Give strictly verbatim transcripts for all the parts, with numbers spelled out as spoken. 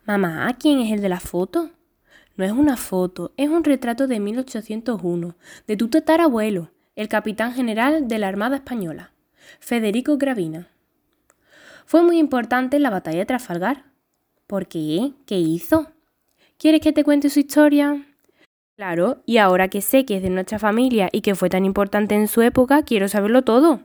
Mamá, ¿quién es el de la foto? No es una foto, es un retrato de mil ochocientos uno, de tu tatarabuelo, el capitán general de la Armada Española, Federico Gravina. Fue muy importante en la batalla de Trafalgar. ¿Por qué? ¿Qué hizo? ¿Quieres que te cuente su historia? Claro, y ahora que sé que es de nuestra familia y que fue tan importante en su época, quiero saberlo todo.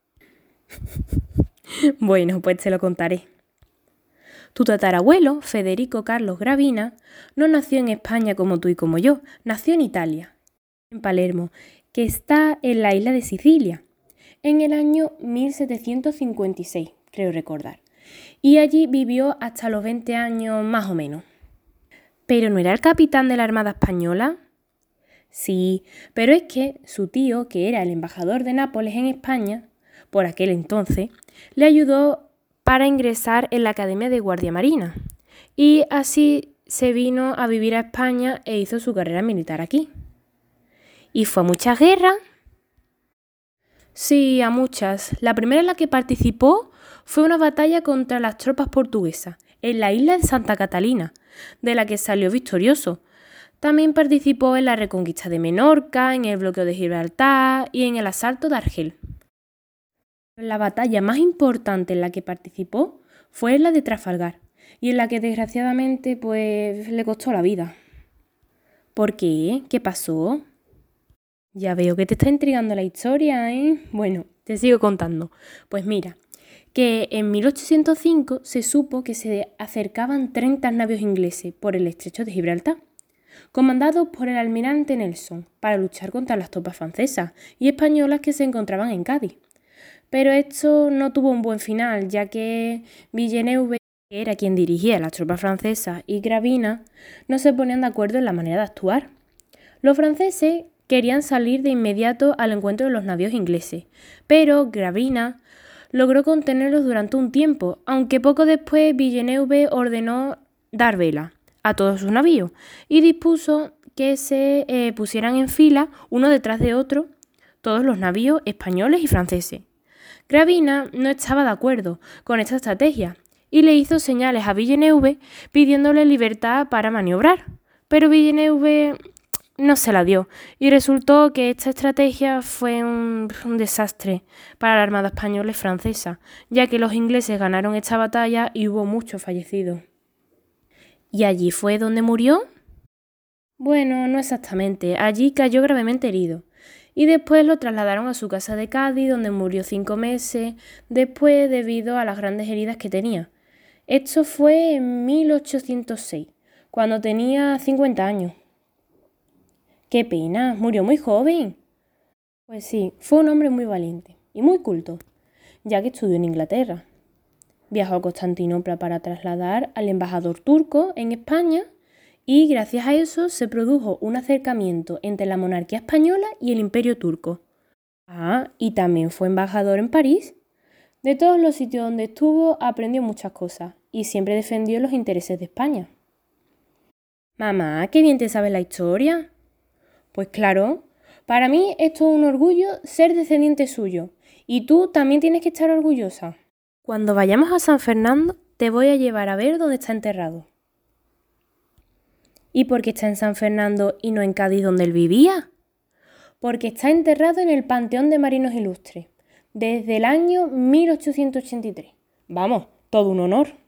Bueno, pues te lo contaré. Tu tatarabuelo, Federico Carlos Gravina, no nació en España como tú y como yo, nació en Italia, en Palermo, que está en la isla de Sicilia, en el año mil setecientos cincuenta y seis, creo recordar, y allí vivió hasta los veinte años más o menos. ¿Pero no era el capitán de la Armada Española? Sí, pero es que su tío, que era el embajador de Nápoles en España, por aquel entonces, le ayudó para ingresar en la Academia de Guardia Marina. Y así se vino a vivir a España e hizo su carrera militar aquí. ¿Y fue a muchas guerras? Sí, a muchas. La primera en la que participó fue una batalla contra las tropas portuguesas, en la isla de Santa Catalina, de la que salió victorioso. También participó en la reconquista de Menorca, en el bloqueo de Gibraltar y en el asalto de Argel. La batalla más importante en la que participó fue la de Trafalgar, y en la que desgraciadamente pues le costó la vida. ¿Por qué? ¿Qué pasó? Ya veo que te está intrigando la historia, ¿eh? Bueno, te sigo contando. Pues mira, que en mil ochocientos cinco se supo que se acercaban treinta navios ingleses por el estrecho de Gibraltar, comandados por el almirante Nelson, para luchar contra las tropas francesas y españolas que se encontraban en Cádiz. Pero esto no tuvo un buen final, ya que Villeneuve, que era quien dirigía las tropas francesas, y Gravina no se ponían de acuerdo en la manera de actuar. Los franceses querían salir de inmediato al encuentro de los navíos ingleses, pero Gravina logró contenerlos durante un tiempo, aunque poco después Villeneuve ordenó dar vela a todos sus navíos y dispuso que se eh, pusieran en fila uno detrás de otro todos los navíos españoles y franceses. Gravina no estaba de acuerdo con esta estrategia y le hizo señales a Villeneuve pidiéndole libertad para maniobrar, pero Villeneuve no se la dio y resultó que esta estrategia fue un, un desastre para la Armada Española y Francesa, ya que los ingleses ganaron esta batalla y hubo muchos fallecidos. ¿Y allí fue donde murió? Bueno, no exactamente, allí cayó gravemente herido. Y después lo trasladaron a su casa de Cádiz, donde murió cinco meses después debido a las grandes heridas que tenía. Esto fue en mil ochocientos seis, cuando tenía cincuenta años. ¡Qué pena! Murió muy joven. Pues sí, fue un hombre muy valiente y muy culto, ya que estudió en Inglaterra. Viajó a Constantinopla para trasladar al embajador turco en España y gracias a eso se produjo un acercamiento entre la monarquía española y el imperio turco. Ah, y también fue embajador en París. De todos los sitios donde estuvo aprendió muchas cosas y siempre defendió los intereses de España. Mamá, qué bien te sabes la historia. Pues claro, para mí es todo un orgullo ser descendiente suyo y tú también tienes que estar orgullosa. Cuando vayamos a San Fernando te voy a llevar a ver dónde está enterrado. ¿Y por qué está en San Fernando y no en Cádiz donde él vivía? Porque está enterrado en el Panteón de Marinos Ilustres, desde el año mil ochocientos ochenta y tres. Vamos, todo un honor.